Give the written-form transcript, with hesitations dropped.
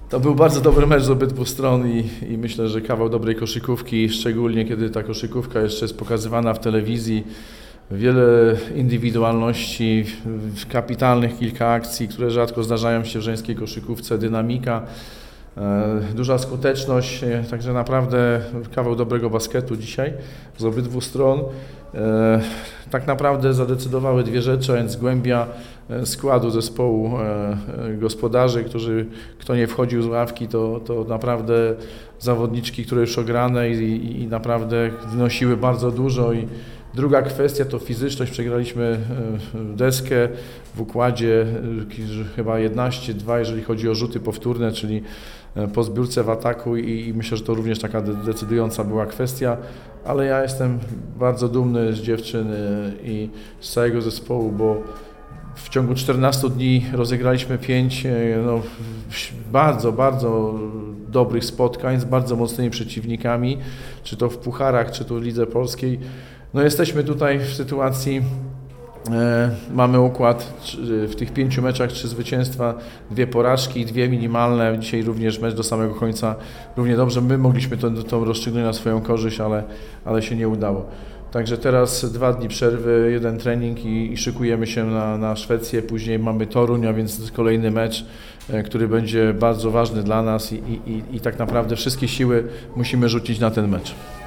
To był bardzo dobry mecz z obydwu stron i myślę, że kawał dobrej koszykówki, szczególnie kiedy ta koszykówka jeszcze jest pokazywana w telewizji. Wiele indywidualności, kapitalnych kilka akcji, które rzadko zdarzają się w żeńskiej koszykówce, dynamika, duża skuteczność, także naprawdę kawał dobrego basketu dzisiaj z obydwu stron. Tak naprawdę zadecydowały dwie rzeczy, a więc głębia składu zespołu gospodarzy, kto nie wchodził z ławki, to naprawdę zawodniczki, które już ograne i naprawdę wnosiły bardzo dużo. I druga kwestia to fizyczność. Przegraliśmy deskę w układzie chyba 11-2, jeżeli chodzi o rzuty powtórne, czyli po zbiórce w ataku i myślę, że to również taka decydująca była kwestia, ale ja jestem bardzo dumny z dziewczyny i z całego zespołu, bo w ciągu 14 dni rozegraliśmy 5 bardzo dobrych spotkań z bardzo mocnymi przeciwnikami, czy to w pucharach, czy to w Lidze Polskiej. No jesteśmy tutaj w sytuacji, mamy układ w tych 5 meczach, 3 zwycięstwa, 2 porażki, 2 minimalne. Dzisiaj również mecz do samego końca równie dobrze. My mogliśmy to rozstrzygnąć na swoją korzyść, ale się nie udało. Także teraz 2 dni przerwy, 1 trening i szykujemy się na Szwecję. Później mamy Toruń, a więc kolejny mecz, który będzie bardzo ważny dla nas i tak naprawdę wszystkie siły musimy rzucić na ten mecz.